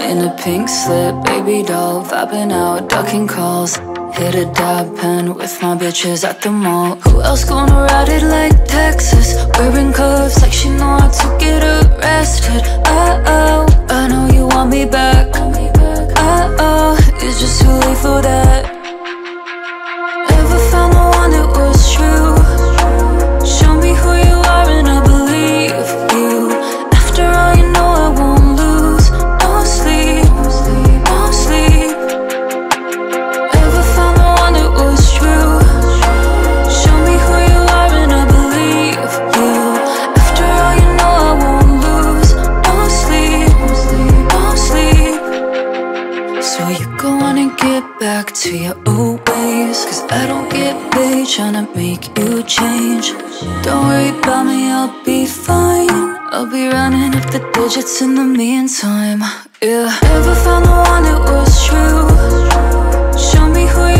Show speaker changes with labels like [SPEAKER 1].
[SPEAKER 1] in a pink slip, baby doll, vibing out, ducking calls. Hit a dab pen with my bitches at the mall. Who else gonna ride it like Texas? Wearing cuffs like she know how to get arrested. Oh, I know you want me back. Oh, it's just too late for that. Ever found the one that was true? Show me who you are and I believe you. After all, you know I won't lose. No sleep, no sleep. Ever found the one that was true? Show me who you are and I believe you. After all, you know I won't lose. No sleep, no sleep. So you go on and get back to your old ways, 'cause I don't get paid tryna make you change. Don't worry about me, I'll be fine. I'll be running up the digits in the meantime. Yeah. Ever found the one that was true? Show me who you